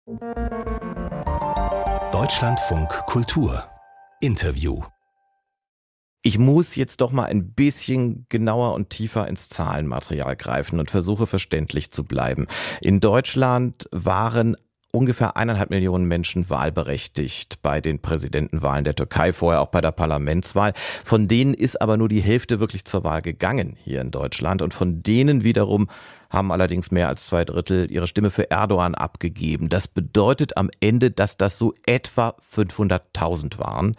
Deutschlandfunk Kultur Interview. Ich muss jetzt doch mal ein bisschen genauer und tiefer ins Zahlenmaterial greifen und versuche verständlich zu bleiben. In Deutschland waren ungefähr 1,5 Millionen Menschen wahlberechtigt bei den Präsidentenwahlen der Türkei, vorher auch bei der Parlamentswahl. Von denen ist aber nur die Hälfte wirklich zur Wahl gegangen hier in Deutschland. Und von denen wiederum haben allerdings mehr als 2/3 ihre Stimme für Erdogan abgegeben. Das bedeutet am Ende, dass das so etwa 500.000 waren.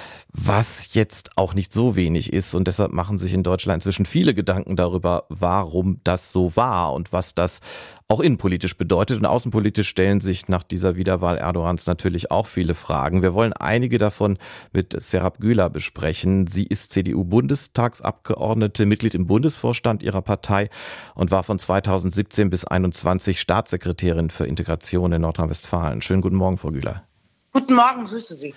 Was jetzt auch nicht so wenig ist, und deshalb machen sich in Deutschland inzwischen viele Gedanken darüber, warum das so war und was das auch innenpolitisch bedeutet. Und außenpolitisch stellen sich nach dieser Wiederwahl Erdogans natürlich auch viele Fragen. Wir wollen einige davon mit Serap Güler besprechen. Sie ist CDU-Bundestagsabgeordnete, Mitglied im Bundesvorstand ihrer Partei und war von 2017 bis 2021 Staatssekretärin für Integration in Nordrhein-Westfalen. Schönen guten Morgen, Frau Güler. Guten Morgen, grüße Sie.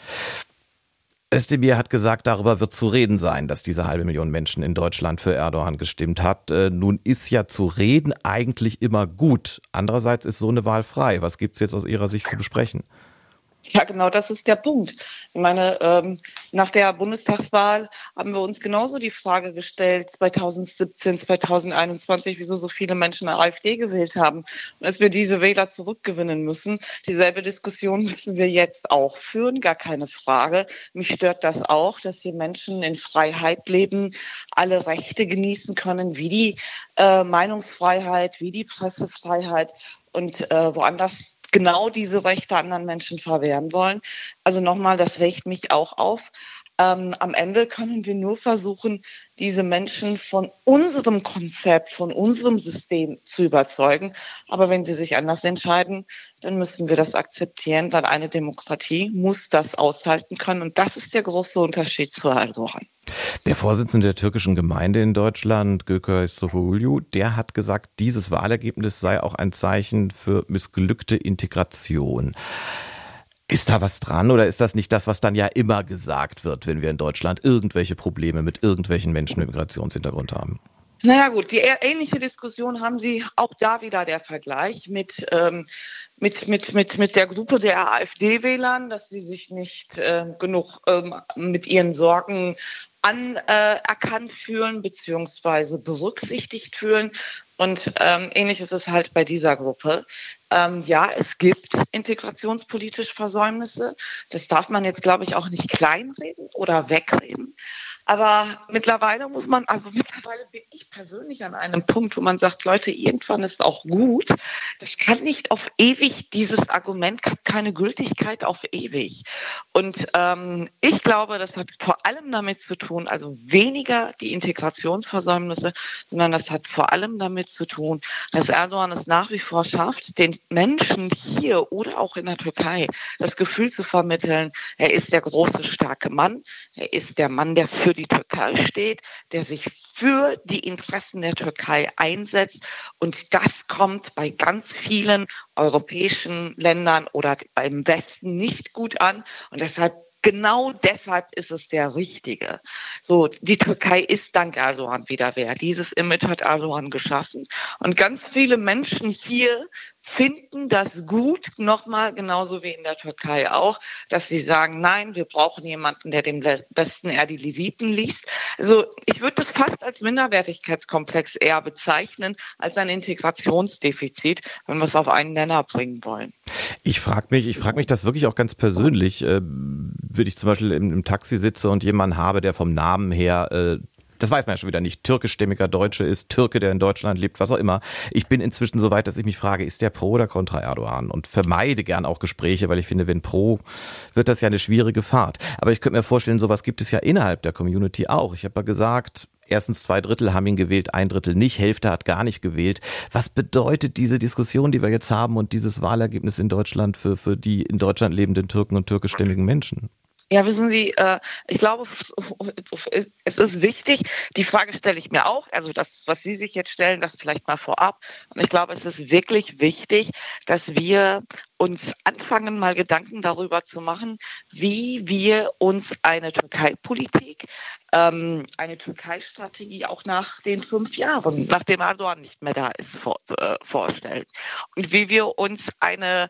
Özdemir hat gesagt, darüber wird zu reden sein, dass diese 500.000 Menschen in Deutschland für Erdogan gestimmt hat. Nun ist ja zu reden eigentlich immer gut. Andererseits ist so eine Wahl frei. Was gibt's jetzt aus Ihrer Sicht zu besprechen? Ja, genau, das ist der Punkt. Ich meine, nach der Bundestagswahl haben wir uns genauso die Frage gestellt, 2017, 2021, wieso so viele Menschen AfD gewählt haben und dass wir diese Wähler zurückgewinnen müssen. Dieselbe Diskussion müssen wir jetzt auch führen, gar keine Frage. Mich stört das auch, dass hier Menschen in Freiheit leben, alle Rechte genießen können, wie die Meinungsfreiheit, wie die Pressefreiheit und woanders genau diese Rechte anderen Menschen verwehren wollen. Also nochmal, das regt mich auch auf. Am Ende können wir nur versuchen, diese Menschen von unserem Konzept, von unserem System zu überzeugen. Aber wenn sie sich anders entscheiden, dann müssen wir das akzeptieren, weil eine Demokratie muss das aushalten können. Und das ist der große Unterschied zu Erdogan. Der Vorsitzende der türkischen Gemeinde in Deutschland, Gökay Sofoglu, der hat gesagt, dieses Wahlergebnis sei auch ein Zeichen für missglückte Integration. Ist da was dran oder ist das nicht das, was dann ja immer gesagt wird, wenn wir in Deutschland irgendwelche Probleme mit irgendwelchen Menschen mit Migrationshintergrund haben? Naja gut, die ähnliche Diskussion haben Sie auch da wieder der Vergleich mit der Gruppe der AfD-Wählern, dass sie sich nicht genug mit ihren Sorgen anerkannt fühlen bzw. berücksichtigt fühlen. Und ähnlich ist es halt bei dieser Gruppe. Ja, es gibt integrationspolitische Versäumnisse. Das darf man jetzt, glaube ich, auch nicht kleinreden oder wegreden. Aber mittlerweile bin ich persönlich an einem Punkt, wo man sagt, Leute, irgendwann ist auch gut. Das kann nicht auf ewig, dieses Argument hat keine Gültigkeit auf ewig. Und ich glaube, das hat vor allem damit zu tun, also weniger die Integrationsversäumnisse, sondern das hat vor allem damit zu tun, dass Erdogan es nach wie vor schafft, den Menschen hier oder auch in der Türkei das Gefühl zu vermitteln, er ist der große, starke Mann, er ist der Mann, der für die Türkei steht, der sich für die Interessen der Türkei einsetzt. Und das kommt bei ganz vielen europäischen Ländern oder beim Westen nicht gut an. Und genau deshalb ist es der Richtige. So, die Türkei ist dank Erdogan wieder wer. Dieses Image hat Erdogan geschaffen. Und ganz viele Menschen hier finden das gut, nochmal genauso wie in der Türkei auch, dass sie sagen, nein, wir brauchen jemanden, der dem besten eher die Leviten liest. Also ich würde das fast als Minderwertigkeitskomplex eher bezeichnen, als ein Integrationsdefizit, wenn wir es auf einen Nenner bringen wollen. Ich frage mich das wirklich auch ganz persönlich, würde ich zum Beispiel im Taxi sitze und jemanden habe, der vom Namen her das weiß man ja schon wieder nicht, türkischstämmiger Deutsche ist, Türke, der in Deutschland lebt, was auch immer. Ich bin inzwischen so weit, dass ich mich frage, ist der pro oder kontra Erdogan? Und vermeide gern auch Gespräche, weil ich finde, wenn pro, wird das ja eine schwierige Fahrt. Aber ich könnte mir vorstellen, sowas gibt es ja innerhalb der Community auch. Ich habe ja gesagt, erstens 2/3 haben ihn gewählt, 1/3 nicht, Hälfte hat gar nicht gewählt. Was bedeutet diese Diskussion, die wir jetzt haben und dieses Wahlergebnis in Deutschland für die in Deutschland lebenden Türken und türkischstämmigen Menschen? Ja, wissen Sie, ich glaube, es ist wichtig, die Frage stelle ich mir auch, also das, was Sie sich jetzt stellen, das vielleicht mal vorab. Und ich glaube, es ist wirklich wichtig, dass wir uns anfangen, mal Gedanken darüber zu machen, wie wir uns eine Türkei-Politik eine Türkei-Strategie auch nach den 5 Jahren, nachdem Erdogan nicht mehr da ist, vorstellen. Und wie wir uns eine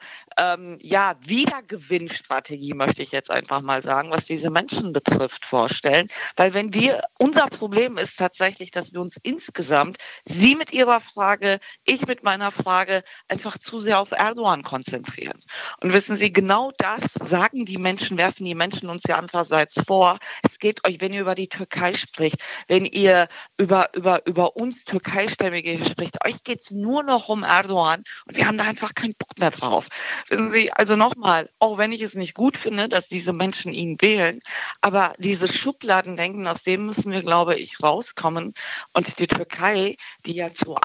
Wiedergewinnstrategie, möchte ich jetzt einfach mal sagen, was diese Menschen betrifft, vorstellen. Weil unser Problem ist tatsächlich, dass wir uns insgesamt, Sie mit Ihrer Frage, ich mit meiner Frage, einfach zu sehr auf Erdogan konzentrieren. Und wissen Sie, genau das werfen die Menschen uns ja andererseits vor. Es geht euch, wenn ihr über die Türkei spricht, wenn ihr über uns Türkeistämmige spricht, euch geht es nur noch um Erdogan und wir haben da einfach keinen Bock mehr drauf. Wissen Sie, also nochmal, auch wenn ich es nicht gut finde, dass diese Menschen ihn wählen, aber dieses Schubladendenken, aus dem müssen wir, glaube ich, rauskommen. Und die Türkei, die ja zu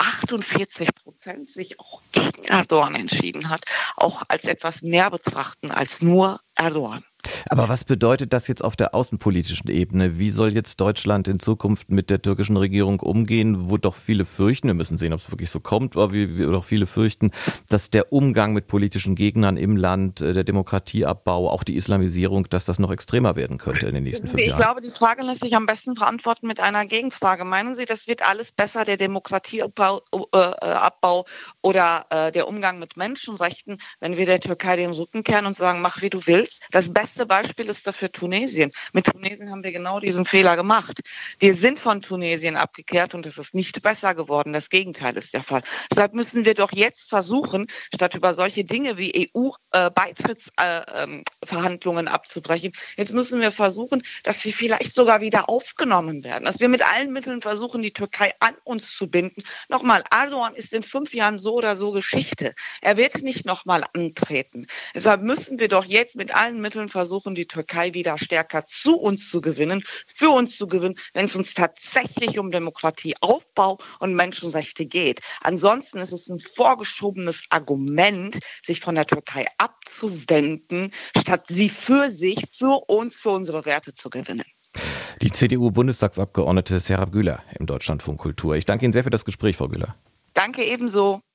48% sich auch gegen Erdogan entschieden hat, auch als etwas mehr betrachten als nur Erdogan. Aber was bedeutet das jetzt auf der außenpolitischen Ebene? Wie soll jetzt Deutschland in Zukunft mit der türkischen Regierung umgehen, wo doch viele fürchten, wir müssen sehen, ob es wirklich so kommt, aber wie doch viele fürchten, dass der Umgang mit politischen Gegnern im Land, der Demokratieabbau, auch die Islamisierung, dass das noch extremer werden könnte in den nächsten 5 Jahren? Ich glaube, die Frage lässt sich am besten beantworten mit einer Gegenfrage. Meinen Sie, das wird alles besser, der Demokratieabbau oder der Umgang mit Menschenrechten, wenn wir der Türkei den Rücken kehren und sagen, mach wie du willst? Das beste Beispiel ist dafür Tunesien. Mit Tunesien haben wir genau diesen Fehler gemacht. Wir sind von Tunesien abgekehrt und es ist nicht besser geworden. Das Gegenteil ist der Fall. Deshalb müssen wir doch jetzt versuchen, statt über solche Dinge wie EU-Beitrittsverhandlungen abzubrechen, jetzt müssen wir versuchen, dass sie vielleicht sogar wieder aufgenommen werden. Dass wir mit allen Mitteln versuchen, die Türkei an uns zu binden. Nochmal, Erdogan ist in 5 Jahren so oder so Geschichte. Er wird nicht nochmal antreten. Deshalb müssen wir doch jetzt mit allen Mitteln versuchen, die Türkei wieder stärker zu uns zu gewinnen, für uns zu gewinnen, wenn es uns tatsächlich um Demokratieaufbau und Menschenrechte geht. Ansonsten ist es ein vorgeschobenes Argument, sich von der Türkei abzuwenden, statt sie für sich, für uns, für unsere Werte zu gewinnen. Die CDU-Bundestagsabgeordnete Serap Güler im Deutschlandfunk Kultur. Ich danke Ihnen sehr für das Gespräch, Frau Güler. Danke ebenso.